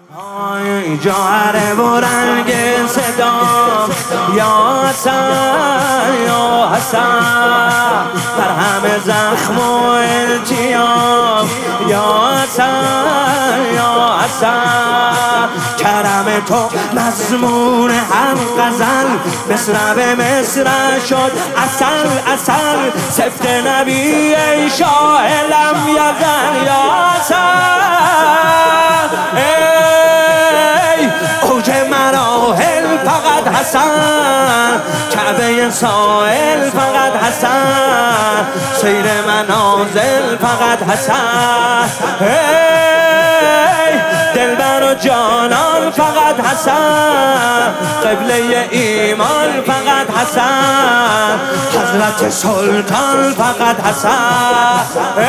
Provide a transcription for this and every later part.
جوهر و رنگ صدا یا حسن یا حسن، بر همه زخم و التیام یا حسن یا حسن. کرم تو مضمون هر غزل، مصرع به مصرع شد اصل اصل. سفت نبی ای شاه لم یزل یا حسن. اوج مراحل فقط حسن، کعبه سائل فقط حسن، سیر منازل فقط حسن. دلبر و جانان فقط حسن، قبله ایمان فقط حسن، حضرت سلطان فقط حسن.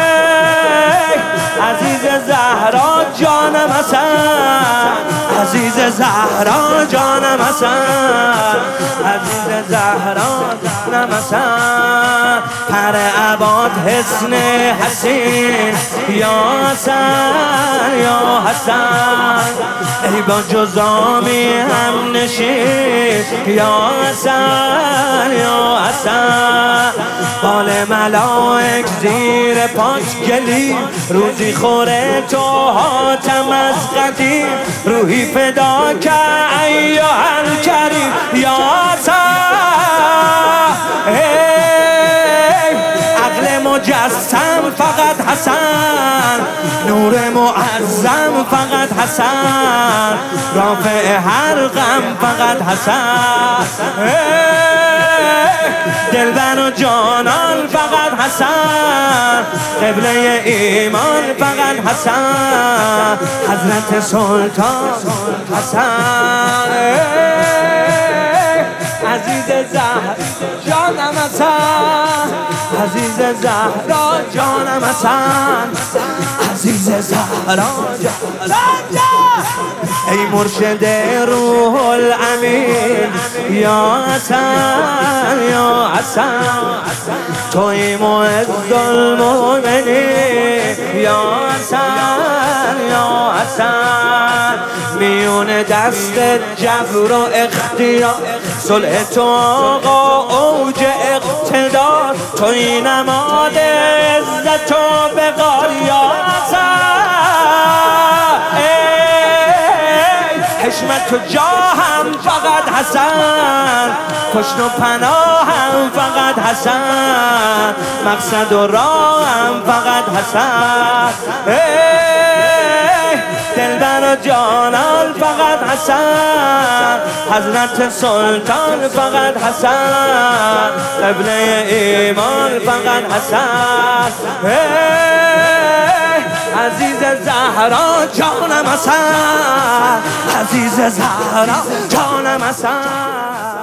عزیز زهرا جانم حسن، عزیز زهرا جانم حسن، عزیز زهرا جانم حسن. پر عباد حسن حسین یا حسن یا حسن، ای با جزامی هم نشین یا حسن یا حسن. بال ملائک زیر پاک گلی، روزی خوره تو حاتم از قدیم. روحی فدا که ایها الکریم یا حسن. عقل مجسم فقط حسن، نور معظم فقط حسن، رافع هر غم فقط حسن. دلبر و جانان فقط حسن، قبله ایمان فقط حسن، حضرت سلطان حسن. عزیز زهرا جانم حسن، عزیز زهرا جانم حسن، عزیز زهرا جانم. ای مرشد روح الامین یا حسن یا حسن، توی معز المؤمنین یا حسن یا حسن. میون دست جبر و اختیار، صلح تو آقا اوج اقتدار، توی نماد عزت و وقار یا حسن. حشمت و جاهم فقط حسن، پشت و پناهم فقط حسن، مقصد و راهم فقط حسن. دلبر و جانان فقط حسن، حضرت سلطان فقط حسن، قبله ایمان فقط حسن. عزیز زهرا جانم حسن، عزیز زهرا جانم حسن.